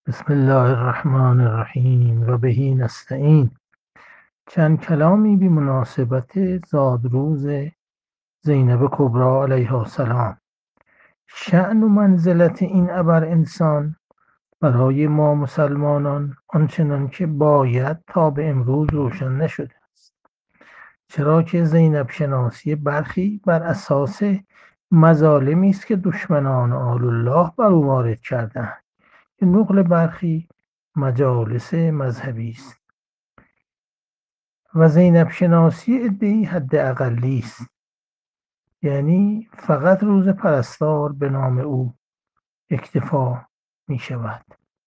بسم الله الرحمن الرحیم و بهی نستعین. چند کلامی بی مناسبت زادروز زینب کبری علیها السلام. شأن و منزلت این ابر انسان برای ما مسلمانان آنچنان که باید تا به امروز روشن نشده است، چرا که زینب شناسی برخی بر اساس مظالمی است که دشمنان آل الله بر او وارد کردند، که نقل برخی مجالس مذهبی است و زینب شناسی عده‌ای حد اقلی است، یعنی فقط روز پرستار به نام او اکتفا می شود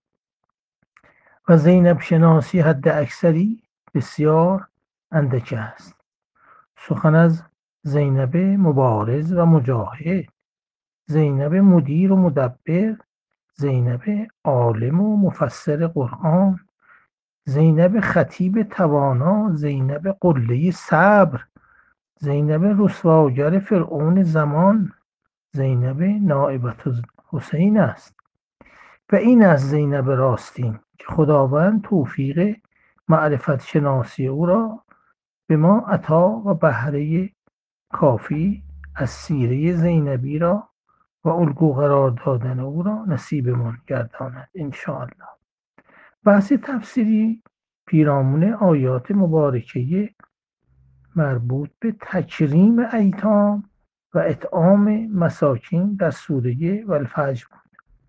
و زینب شناسی حد اکثری بسیار اندک است. سخن از زینب مبارز و مجاهد، زینب مدیر و مدبر، زینب عالم و مفسر قرآن، زینب خطیب توانا، زینب قله صبر، زینب رسواگر فرعون زمان، زینب نائبت حسین است و این است زینب راستین که خداوند توفیق معرفت شناسی او را به ما عطا و بهره کافی از سیره زینبی را و الگو قرار دادن او را نصیبمان گرداند انشاءالله. بحث تفسیری پیرامون آیات مبارکه مربوط به تکریم ایتام و اطعام مساکین در سوره والفجر بود.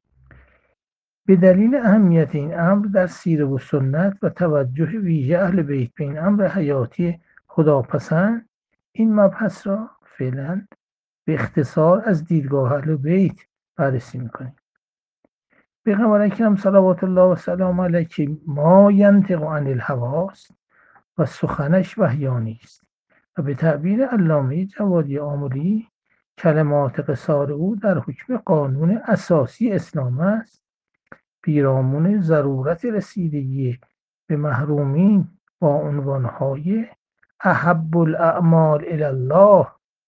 به دلیل اهمیت این امر در سیره و سنت و توجه ویژه اهل بیت به این امر حیاتی خداپسند، این مبحث را فعلا به اختصار از دیدگاه اهل بیت بررسی میکنیم. پیغمبر اکرم صلوات الله و سلام علیه که ما ینطق عن الهوی است و سخنش وحیانی است و به تعبیر علامه جوادی آملی کلمات قصار او در حکم قانون اساسی اسلام است، پیرامون ضرورت رسیدگی به محرومین با عنوانهای احب الاعمال الی الله،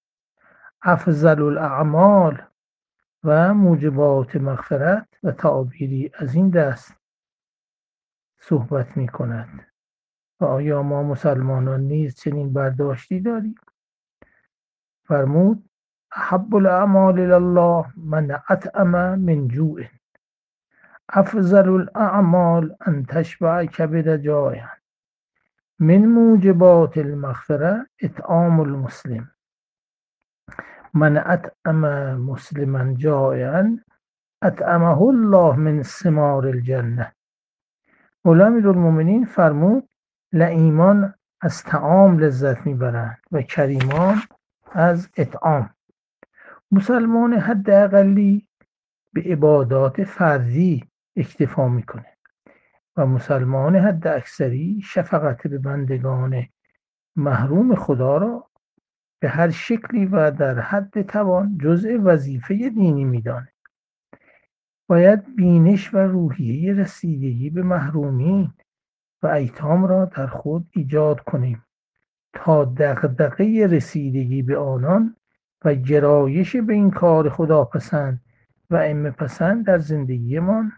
افضل الاعمال و موجبات مغفرت و تعابیری از این دست صحبت می کند. و آیا ما مسلمانان نیز چنین برداشتی داریم؟ فرمود احب الاعمال الی الله من اطعم من جوع، افضل الاعمال ان تشبع کبد جائع، من موجبات المغفره اطعام المسلم، من اطعم مسلما جائعا اطعمه الله من ثمار الجنه. مولا امیرالمؤمنین فرمود لئیمان از طعام لذت میبرند و کریمان از اطعام. مسلمان حد اقلی به عبادات فرضی اکتفا میکنه و مسلمان حد اکثری شفقت به بندگان محروم خدا را به هر شکلی و در حد توان جزء وظیفه دینی میدانه. باید بینش و روحیه رسیدگی به محرومین و ایتام را در خود ایجاد کنیم تا دغدغه رسیدگی به آنان و گرایش به این کار خداپسند و ائمه پسند در زندگیمان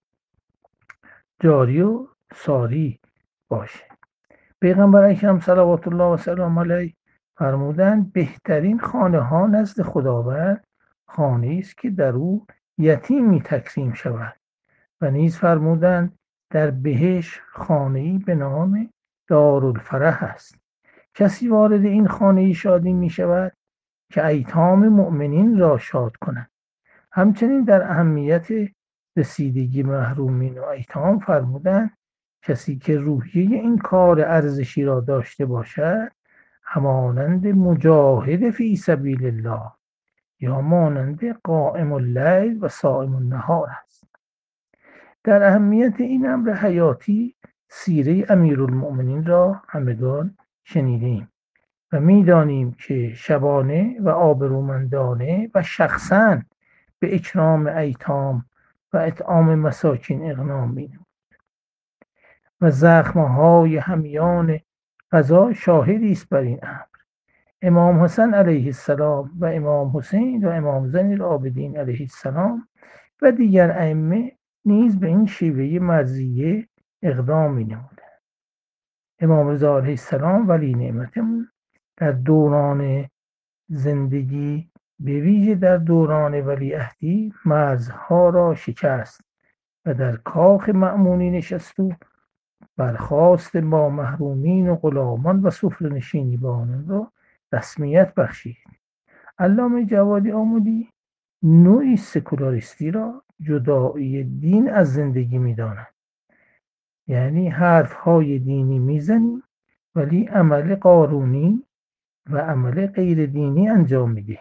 جاری و ساری باشه. پیغمبر اکرم صلوات الله و سلام علیه فرمودند بهترین خانه ها نزد خداوند خانه است که در او یتیمی تکریم شود و نیز فرمودند در بهشت خانه‌ای به نام دارالفرح است. کسی وارد این خانه شادی می شود که ایتام مؤمنین را شاد کند. همچنین در اهمیت رسیدگی محرومین و ایتام فرمودند کسی که روحیه این کار ارزشی را داشته باشد همانند مجاهد فی سبیل الله یا مانند قائم اللیل و صائم النهار است. در اهمیت این امر حیاتی سیره امیرالمؤمنین را همگان شنیدیم و می‌دانیم که شبانه و آبرومندانه و شخصاً به اکرام ایتام و اطعام مساکین اقدام می‌نمود و زخم‌های همیان غزا شاهدی است بر این امر. امام حسن علیه السلام و امام حسین و امام زین العابدین علیه السلام و دیگر ائمه نیز به این شیوه مرضیه اقدام می‌نمودند. امام رضا علیه السلام ولی نعمتمون در دوران زندگی به ویژه در دوران ولیعهدی مرزها را شکست و در کاخ مأمونی نشست و برخاست با محرومین و غلامان و سفره‌نشینی با آنان را رسمیت بخشید. علامه جوادی آمودی نوعی سکولاریستی را جدایی دین از زندگی می‌داند. یعنی حرفهای دینی میزنیم ولی عمل قانونی و عمل غیر دینی انجام میدهیم.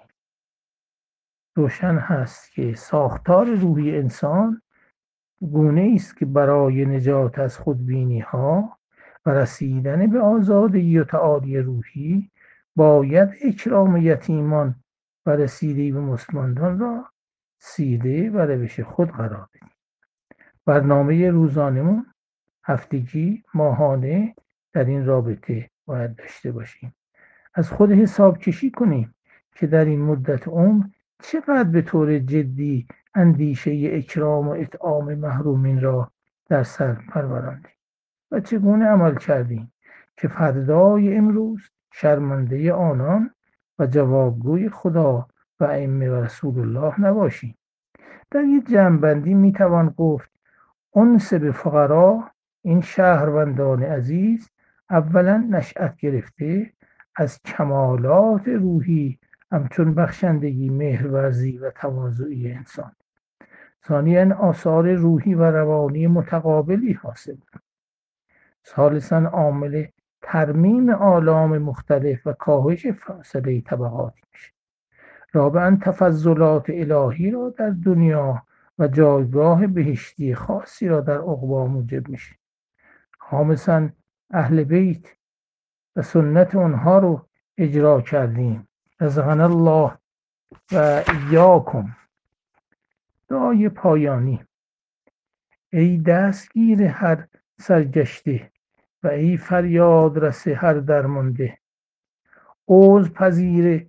روشن هست که ساختار روحی انسان گونه است که برای نجات از خودبینی ها و رسیدن به آزادگی و تعالی روحی باید اکرام یتیمان و رسیدگی به مستمندان را سیره و روش خود قرار بدیم. برنامه روزانمون هفتگی، ماهانه در این رابطه باید داشته باشیم. از خود حساب کشی کنیم که در این مدت عمر چقدر به طور جدی اندیشه اکرام و اطعام محرومین را در سر پروراندیم و چگونه عمل کردیم که فردای امروز شرمنده آنان و جوابگوی خدا و ائمه و رسول الله نباشیم. در یک جمع‌بندی میتوان گفت انس به فقرا این شهروندان عزیز اولا نشأت گرفته از کمالات روحی همچون بخشندگی، مهرورزی و تواضعی انسان. ثانیاً آثار روحی و روانی متقابلی حاصل. ثالثاً عامل ترمیم آلام مختلف و کاهش فاصله طبقاتی میشه. رابعاً تفضلات الهی را در دنیا و جایگاه بهشتی خاصی را در عقبی موجب میشه. خامساً اهل بیت و سنت اونها رو اجرا کردیم. رزقنا الله و ایاکم. دعای پایانی: ای دستگیر هر سرگشته و ای فریاد رس هر درمانده، عذر پذیر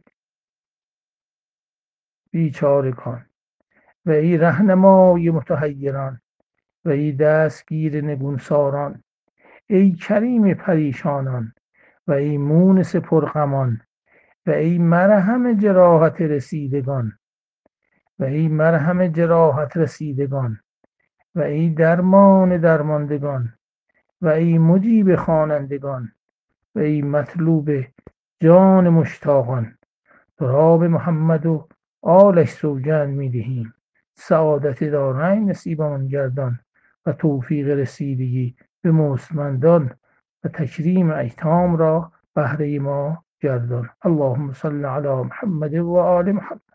بیچارگان و ای رهنمای متحیران و ای دستگیر نگونساران، ای کریم پریشانان و ای مونس پرغمان و ای مرهم جراحت رسیدگان و ای مرهم جراحت رسیدگان و ای درمان درماندگان و ای مجیب خوانندگان و ای مطلوب جان مشتاقان، تو را به محمد و آلش سوگند میدهیم. سعادت دارین نصیبمان گردان و توفیق رسیدگی به مستمندان و تکریم ایتام را بهره ما گردان. اللهم صل علی محمد و آل محمد.